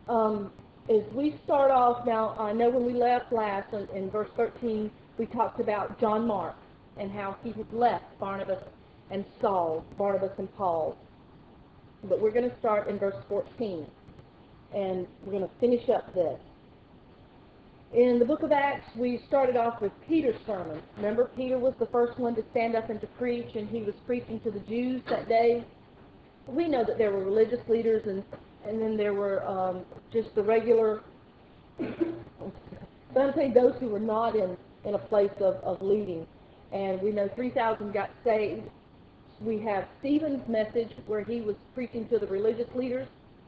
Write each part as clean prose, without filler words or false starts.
Um, as we start off now, I know when we left last in verse 13, we talked about John Mark and how he had left Barnabas and Saul, Barnabas and Paul. But we're going to start in verse 14, and we're going to finish up this. In the book of Acts, we started off with Peter's sermon. Remember, Peter was the first one to stand up and to preach, and he was preaching to the Jews that day. We know that there were religious leaders, and then there were just the regular, I'm saying those who were not in a place of leading. And we know 3,000 got saved. We have Stephen's message where he was preaching to the religious leaders.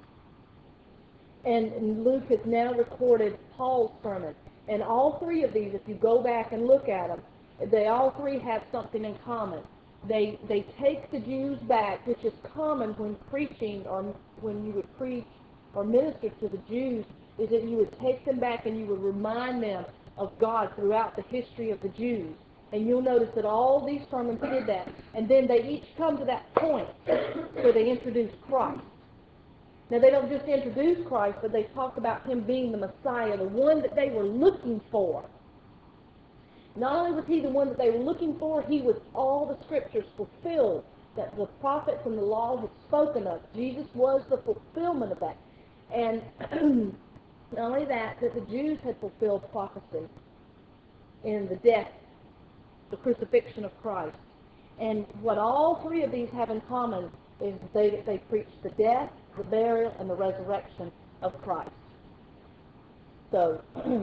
And Luke has now recorded Paul's sermon. And all three of these, if you go back and look at them, they all three have something in common. They take the Jews back, which is common when preaching or when you would preach or minister to the Jews, is that you would take them back and you would remind them of God throughout the history of the Jews. And you'll notice that all these sermons did that. And then they each come to that point where they introduce Christ. Now, they don't just introduce Christ, but they talk about him being the Messiah, the one that they were looking for. Not only was he the one that they were looking for, he was all the scriptures fulfilled that the prophets and the law had spoken of. Jesus was the fulfillment of that. And not only that, that the Jews had fulfilled prophecy in the death, the crucifixion of Christ. And what all three of these have in common is they preach the death, the burial, and the resurrection of Christ. So,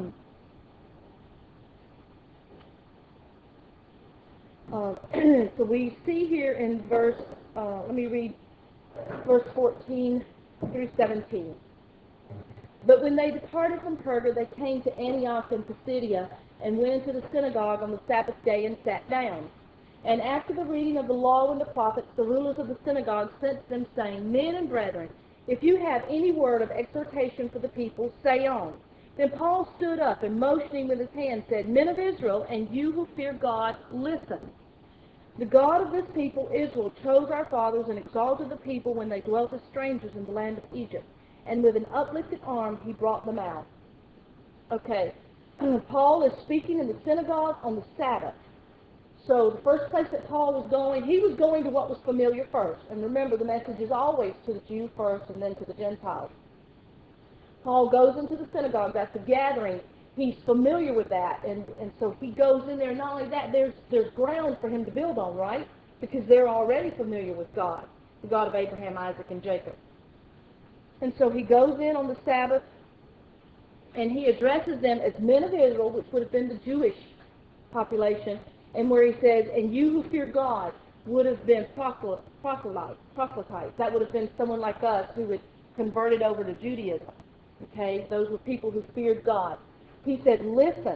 so we see here in let me read verse 14 through 17. But when they departed from Perga, they came to Antioch in Pisidia and went into the synagogue on the Sabbath day and sat down. And after the reading of the law and the prophets, the rulers of the synagogue sent them, saying, Men and brethren, if you have any word of exhortation for the people, say on. Then Paul stood up and motioning with his hand said, Men of Israel, and you who fear God, listen. The God of this people, Israel, chose our fathers and exalted the people when they dwelt as strangers in the land of Egypt. And with an uplifted arm, he brought them out. Okay, Paul is speaking in the synagogue on the Sabbath. So the first place that Paul was going, he was going to what was familiar first. And remember, the message is always to the Jew first and then to the Gentiles. Paul goes into the synagogue, that's a gathering. He's familiar with that, and so he goes in there. Not only that, there's ground for him to build on, right? Because they're already familiar with God, the God of Abraham, Isaac, and Jacob. And so he goes in on the Sabbath, and he addresses them as men of Israel, which would have been the Jewish population, and where he says, and you who fear God would have been proselytes. That would have been someone like us who had converted over to Judaism. Okay, those were people who feared God. He said, listen.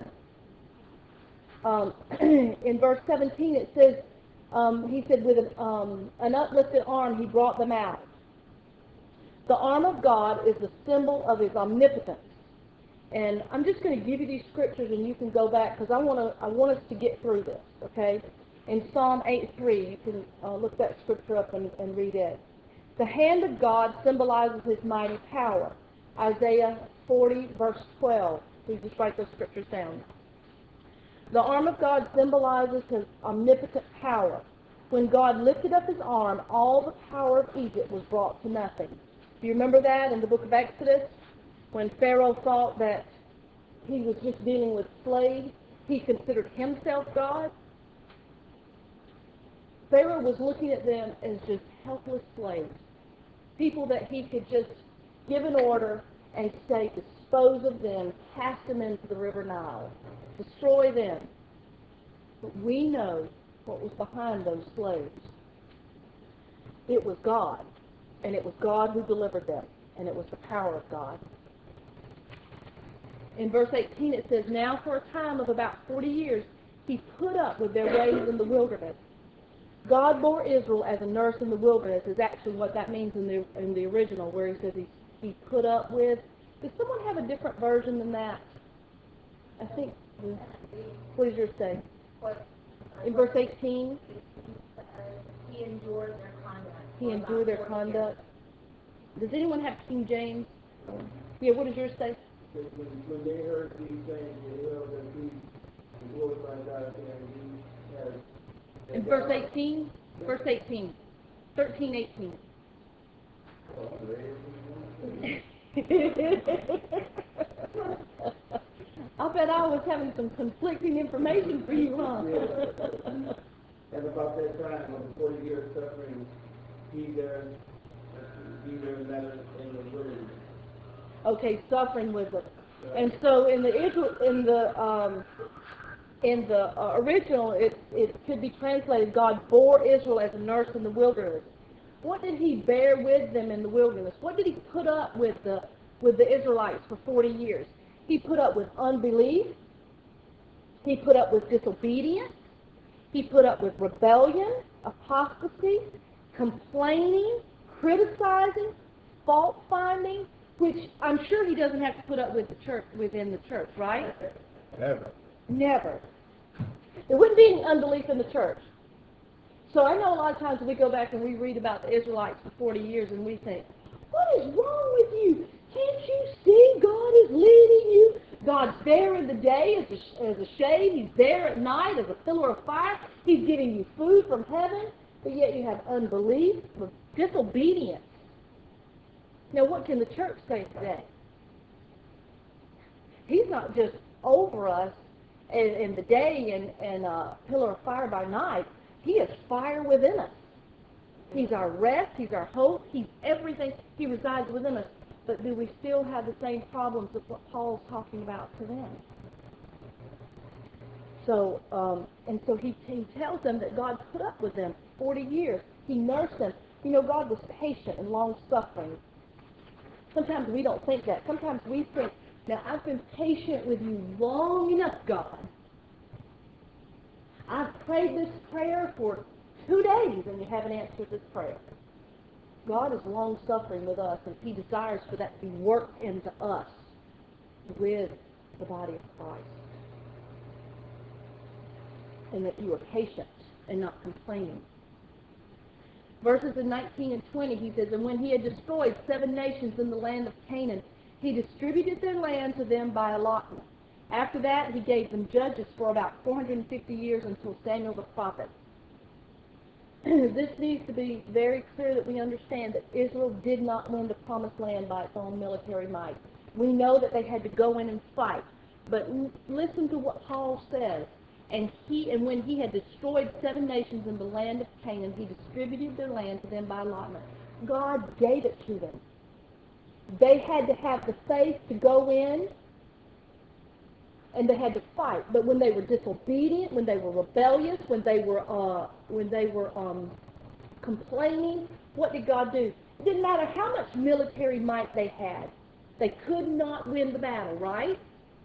In verse 17 it says, he said, with an uplifted arm he brought them out. The arm of God is the symbol of his omnipotence. And I'm just going to give you these scriptures and you can go back because I want us to get through this, okay? In Psalm 8:3, you can look that scripture up and read it. The hand of God symbolizes his mighty power. Isaiah 40, verse 12. Please just write those scriptures down. The arm of God symbolizes his omnipotent power. When God lifted up his arm, all the power of Egypt was brought to nothing. Do you remember that in the book of Exodus? When Pharaoh thought that he was just dealing with slaves, he considered himself God. Pharaoh was looking at them as just helpless slaves, people that he could just give an order and say, dispose of them, cast them into the river Nile, destroy them. But we know what was behind those slaves. It was God, and it was God who delivered them, and it was the power of God. In verse 18 it says, now for a time of about 40 years he put up with their ways in the wilderness. God bore Israel as a nurse in the wilderness is actually what that means in the original, where he says he put up with. Does someone have a different version than that? I think, what does yours say? In verse 18? He endured their conduct. He endured their conduct. Does anyone have King James? Yeah, what does yours say? When they heard these things, they held their peace and glorified God, saying, He has. In verse 18? Verse 18. 13, 18. I bet I was having some conflicting information for you, huh? And about that time, of the 40 years suffering, he there met us in the wilderness. Okay, suffering with it. And so in the original, it could be translated, God bore Israel as a nurse in the wilderness. What did he bear with them in the wilderness? What did he put up with the Israelites for 40 years? He put up with unbelief. He put up with disobedience. He put up with rebellion, apostasy, complaining, criticizing, fault finding, which I'm sure he doesn't have to put up with the church within the church, right? Never. Never. There wouldn't be any unbelief in the church. So I know a lot of times we go back and we read about the Israelites for 40 years and we think, what is wrong with you? Can't you see God is leading you? God's there in the day as a shade. He's there at night as a pillar of fire. He's giving you food from heaven. But yet you have unbelief, disobedience. Now what can the church say today? He's not just over us in the day and a pillar of fire by night. He is fire within us. He's our rest. He's our hope. He's everything. He resides within us. But do we still have the same problems of what Paul's talking about to them? So, so he tells them that God put up with them 40 years. He nursed them. You know, God was patient and long-suffering. Sometimes we don't think that. Sometimes we think, now I've been patient with you long enough, God. I've prayed this prayer for 2 days and you haven't answered this prayer. God is long-suffering with us, and he desires for that to be worked into us with the body of Christ. And that you are patient and not complaining. Verses in 19 and 20, he says, and when he had destroyed 7 nations in the land of Canaan, he distributed their land to them by allotment. After that, he gave them judges for about 450 years until Samuel the prophet. This needs to be very clear that we understand that Israel did not win the promised land by its own military might. We know that they had to go in and fight. But listen to what Paul says. And when he had destroyed 7 nations in the land of Canaan, he distributed their land to them by allotment. God gave it to them. They had to have the faith to go in, and they had to fight. But when they were disobedient, when they were rebellious, when they were complaining, what did God do? It didn't matter how much military might they had. They could not win the battle, right?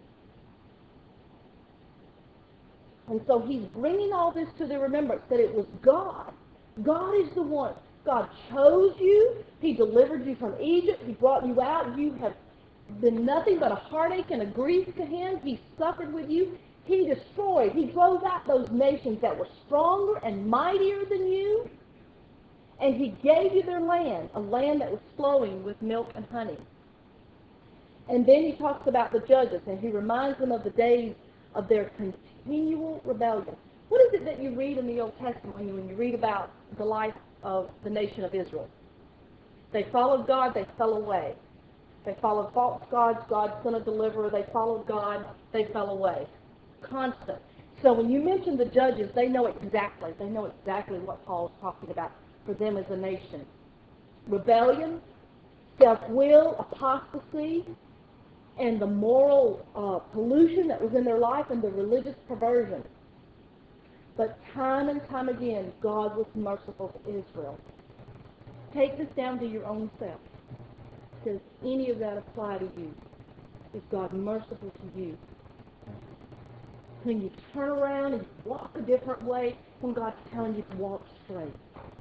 And so he's bringing all this to their remembrance, that it was God. God is the one. God chose you. He delivered you from Egypt. He brought you out. You have been nothing but a heartache and a grief to him. He suffered with you. He destroyed. He drove out those nations that were stronger and mightier than you. And he gave you their land, a land that was flowing with milk and honey. And then he talks about the judges, and he reminds them of the days of their continual rebellion. What is it that you read in the Old Testament when you read about the life of the nation of Israel? They followed God, they fell away. They followed false gods, God sent a deliverer. They followed God, they fell away. Constant. So when you mention the judges, they know exactly what Paul's talking about for them as a nation. Rebellion, self-will, apostasy, and the moral pollution that was in their life and the religious perversion. But time and time again, God was merciful to Israel. Take this down to your own self. Does any of that apply to you? Is God merciful to you? When you turn around and walk a different way, when God's telling you to walk straight.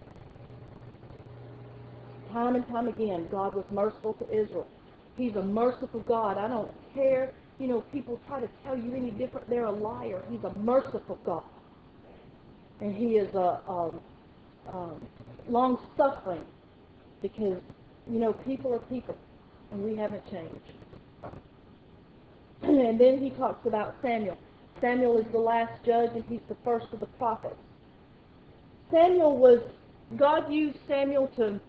Time and time again, God was merciful to Israel. He's a merciful God. I don't care. You know, people try to tell you any different. They're a liar. He's a merciful God. And he is long-suffering because, you know, people are people, and we haven't changed. And then he talks about Samuel. Samuel is the last judge, and he's the first of the prophets. God used Samuel to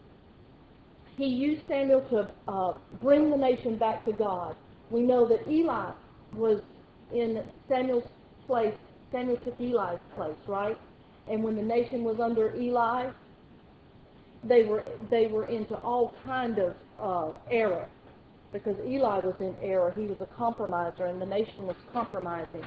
bring the nation back to God. We know that Eli was in Samuel's place. Samuel took Eli's place, right? And when the nation was under Eli, they were into all kind of error, because Eli was in error. He was a compromiser, and the nation was compromising.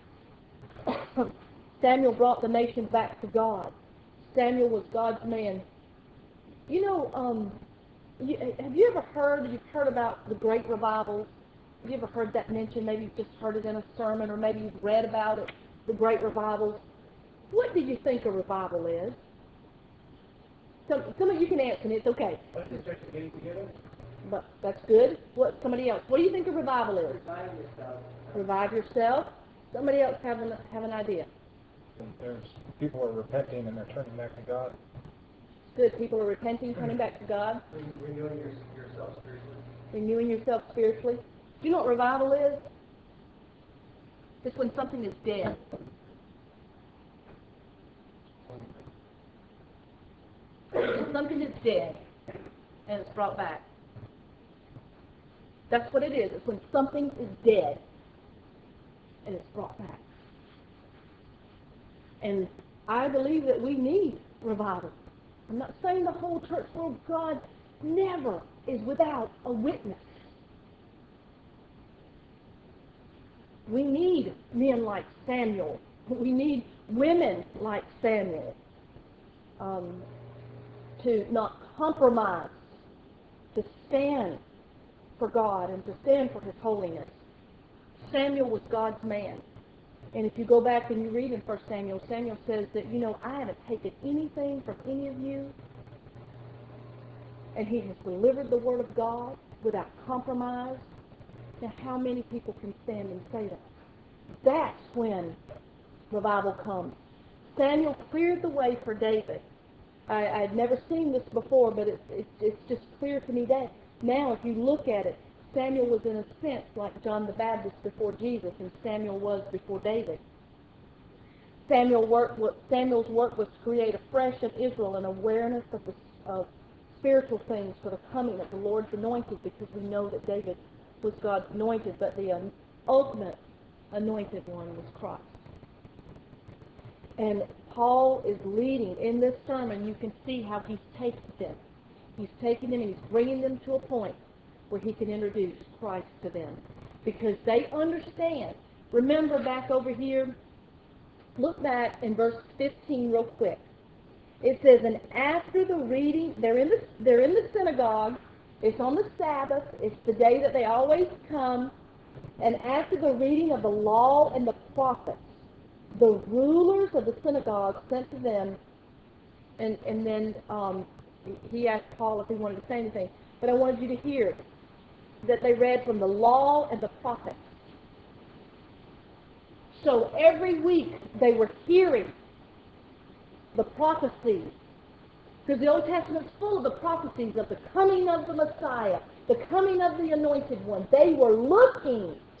Samuel brought the nation back to God. Samuel was God's man. You know, have you ever heard about the Great Revivals? Have you ever heard that mentioned? Maybe you've just heard it in a sermon, or maybe you've read about it, the Great Revivals. What do you think a revival is? Some of you can answer, and it's okay. Let's just start getting together. But that's good. Somebody else? What do you think a revival is? Revive yourself. Revive yourself. Somebody else have an idea. There's people are repenting and they're turning back to God. Good. People are repenting, turning back to God. Renewing yourself spiritually. Renewing yourself spiritually. Do you know what revival is? It's when something is dead. When something is dead and it's brought back. That's what it is. It's when something is dead and it's brought back. And I believe that we need revival. I'm not saying the whole church world. God never is without a witness. We need men like Samuel. We need women like Samuel to not compromise, to stand for God and to stand for His holiness. Samuel was God's man. And if you go back and you read in 1 Samuel, Samuel says that, I haven't taken anything from any of you, and he has delivered the Word of God without compromise. Now, how many people can stand and say that? That's when revival comes. Samuel cleared the way for David. I'd never seen this before, but it's just clear to me that now, if you look at it, Samuel was in a sense like John the Baptist before Jesus, and Samuel was before David. Samuel's work was to create afresh in Israel an awareness of spiritual things for the coming of the Lord's anointed, because we know that David was God's anointed, but the ultimate anointed one was Christ. And Paul is leading in this sermon. You can see how he's taken them. He's taking them and he's bringing them to a point where he can introduce Christ to them, because they understand. Remember back over here, look back in verse 15 real quick. It says, and after the reading, they're in the synagogue. It's on the Sabbath. It's the day that they always come. And after the reading of the law and the prophets, the rulers of the synagogue sent to them, and then he asked Paul if he wanted to say anything. But I wanted you to hear that they read from the law and the prophets. So every week they were hearing the prophecies, because the Old Testament is full of the prophecies of the coming of the Messiah, the coming of the Anointed One. They were looking